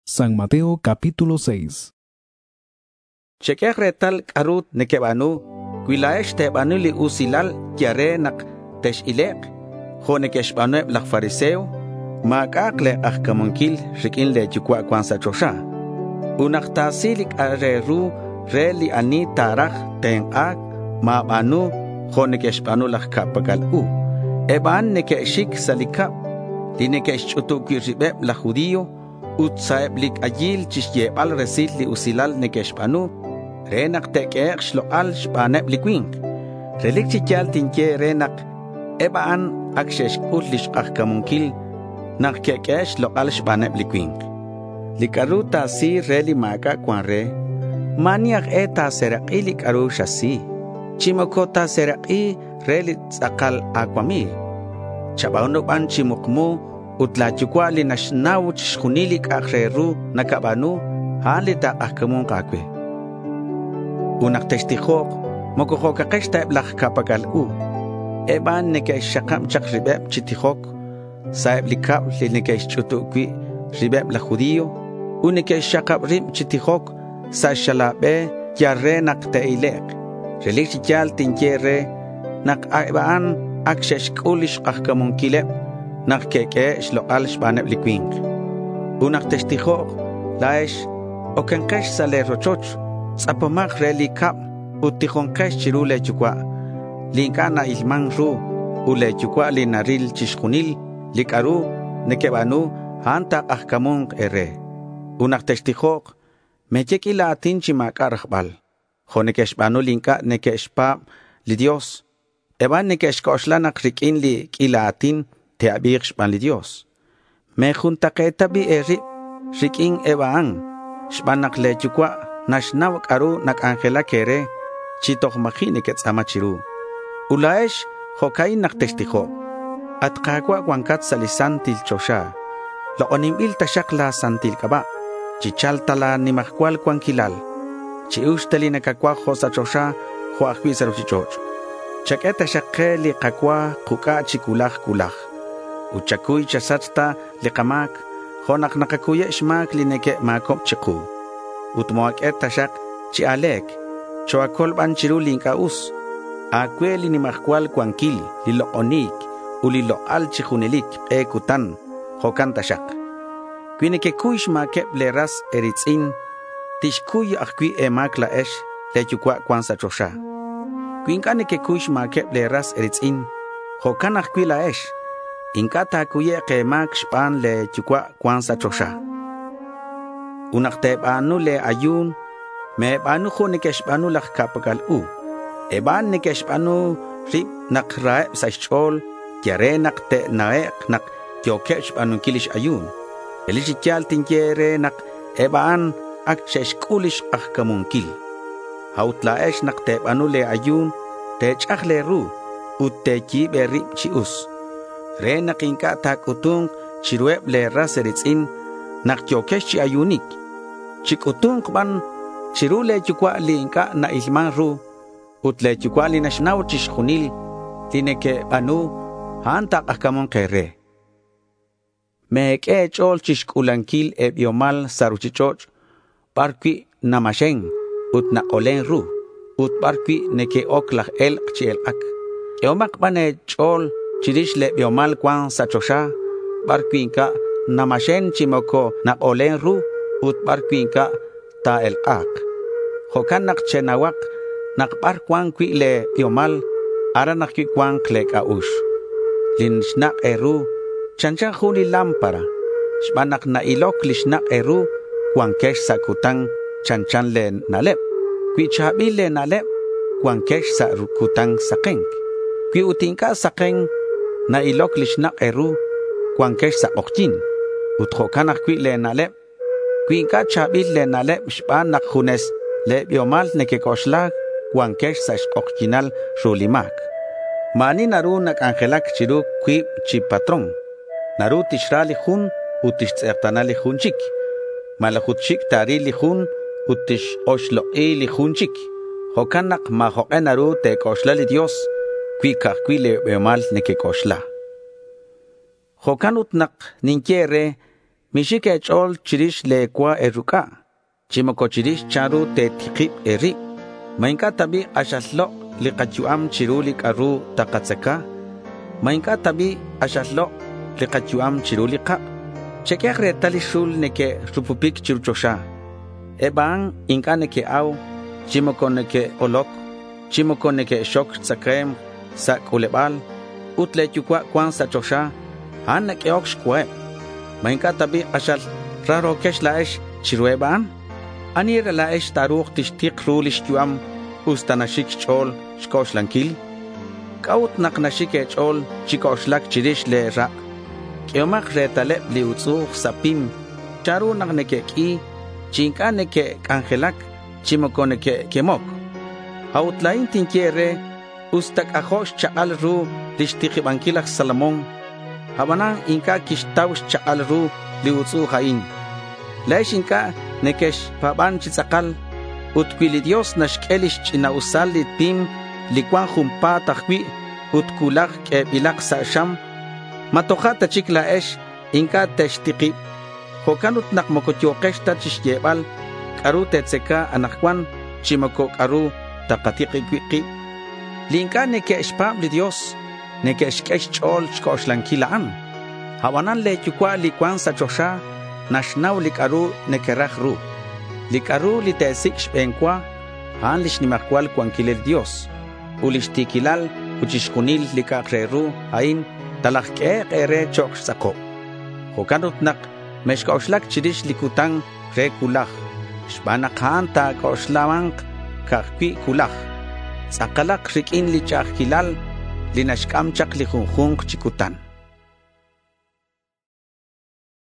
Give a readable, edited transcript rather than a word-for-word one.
San Mateo capítulo 6. Cheque retal karut nekebanu, Quilaesh tebanu li usilal kiare nak tesh ilek, Jonekesh banu lak fariseo, Makakle akamonkil rikin le chukwa kwansa chosha. Unak tasilik areru reli ani tarach ten ak ma banu Jonekesh banu lak kapagal u. Eban nekeshik salikap, Linekesh chutu kiribeb la judío, Utsaeb lik ayil chisye al resil li usilal nekesh banu, Renak teke shlo al shpaneb likwink. Relik chikyal tinke renak ebaan akshesh utlish akamunkil nak keke shlo al shpaneb likwink. Likaruta si reli maka kwanre, maniak eta seraqi likaru shasi. Chimokota seraqi reli tsakal akwamil. Chabauno ban chimukmu utlachukwa li nashnaw chkhunilik akreru nakabanu halita akamun kakwe. Unak testijok mokojoka kesta blach kapagal u. Eban neke shakam chak ribeb chitijok saeb likab li neke chutukwi ribeb la judío. Unike shakab rib chitijok sa shalabe yarre nak teilek. Relik chikyal tinkere nak aibaan akshesh kulish akamun kileb. Nak keke shlo al shpaneb likwink. Unak testijok laesh okenkesh sale rochoch. Sapomak reli kap utijonkesh chirule chukwa. Linkana ilman ru ule chukwa linaril chishkunil likaru nekebanu hanta akamun ere. Unak testijok mecheki la atin chimakarajbal. Jonekesh banu linka nekeshpa li Dios. Eban nekeshkoslanak rikin li kila atin te abir shpan li Dios. Me juntaketa bi eri rikin ebaan shpanak le chukwa. Nashnawak aru nak angela kere chitoh majine ketsamachiru. Ulaesh hokai nak testijo. At kagwa wankat salisantil chosha. Lo onimil tashakla santil kaba. Chichaltala ni mahkwal kwankilal. Chiustali nakakwa hosa chosha hoakwisaru chichoch. Chaketa shakhe li kakwa kuka chikulach kulach. Uchakuy chasatsta li kamak. Honak nakakuye shmak li neke makop chiku. Utmoak etashak chi alek, choakol ban chirulin kaus, akweli ni mahkwal kwankil, lilo onik, ulilo al chihunelik, kutan, hokan tashak. Kwineke kuish ma keple ras eritzin, tishkuy akwi makla esh, lechukwa kwansa chosha. Kwinkane ke kuish ma keple ras eritzin, hokan akwi la esh, inkata kuye mak shpan lechukwa kwansa chosha. Unak tebanu le ayun, me banu jonekesh banu lak kapagal u. Eban nekesh banu rip nak raeb sa chol, kiare nak te naek nak kyokesh banu kilish ayun. Elichikyal tinkere nak eban ak shesh kulish akamunkil. Hautlaesh nak tebanu le ayun, te chakle ru, ut te kibe rip chius. Re nakinka tak utung chirueb le raseritzin, nak kyokesh chi ayunik. Chikutung ban chirule chukwa linka na ilman ru utle chukwa li nashnaw chishkunil tineke banu hanta akamon kere. Meke chol chishkulankil ebiomal saruchichoch parkwi namashen ut na olen ru ut parkwi neke oklach el chiel ak. Eomak bane chol chirish le biomal kwan sachosha parkwi inka namashen chimoko na olen ru ut barkwinka ta el ak. Hokan nak chenawak nak barkwan kwi le yomal ara nak kwan klek aush. Lin shnak eru chanchan huni lampara. Shbanak na ilok lishnak eru kwan kesh sakutang chanchan le nalep. Kwi chabi le nalep kwan kesh sa rukutang sakeng. Kwi utinka sakeng na ilok lishnak eru kwan kesh sa okjin. Ut hokan nak kwi le nalep Kwinka chabil le nalep shpan nak junes le biomal nekekoshlak kwankesh sa shkokchinal rulimak. Mani naru nak angelak chiru kwi chipatron. Naru tishrali jun utishtzertanali junchik. Malahutchik tarili jun utish oshloili junchik. Hokanak mahoke naru te koshlali Dios kwi kakwi le biomal nekekoshla. Hokanut nak ninkere Mishike chol chirish le kwa eruka. Chimoko chirish charu te tikip eri. Mainka tabi ashallo li kachuam chiruli karu takatseka. Mainka tabi ashallo li kachuam chiruli ka. Chequea retali shul neke rupupik chiruchosha. Ebang inka neke au. Chimoko neke olok. Chimoko neke shok tsakrem sa kulebal. Utle chukwa kwan sa chosha. Han neke oksh kwe. Mainka tabi ashal raro kesh laesh chirueban. Anir laesh taruk tishtik rulish yuam ustanashik chol shkosh lankil. Kaut naknashik chol chikoshlak chirish le ra. Kiomak retalep li utzuk sapim. Charu nakneke ki. Chinka neke kangelak. Chimoko neke kemok. Outlain tinkiere ustak ajosh chaal ru lishtikibankilak salamon. Habanang inka kishtaush chaal ru liutsu hain. Laish inka nekesh paban chitzakal. Utkwili Dios nashkelish china usalit pim likwan humpa takwi utkulak kebilak sa sham. Matokata chikla esh inka teshtiki. Hokanut nakmokotyokesh tachishyebal. Karu tetseka anakwan chimoko karu takatiki kwiki. Linka neke espam li Dios neke eskesh chol chkoshlankilaan. Hawanan le chukwa likwan sa chosha nashnaw likaru neke rajru. Likaru li tesik shpenkwa han lishnimakwal kwankilel Dios. Ulishtikilal uchishkunil likakreru hain talakke ere chok sako. Hokanut nak meshkaoshlak chirish likutang rekulach. Shbanakhan ta koshlamang kakwi kulach. Sakalak rikin li chakilal linashkam chak li chikutan.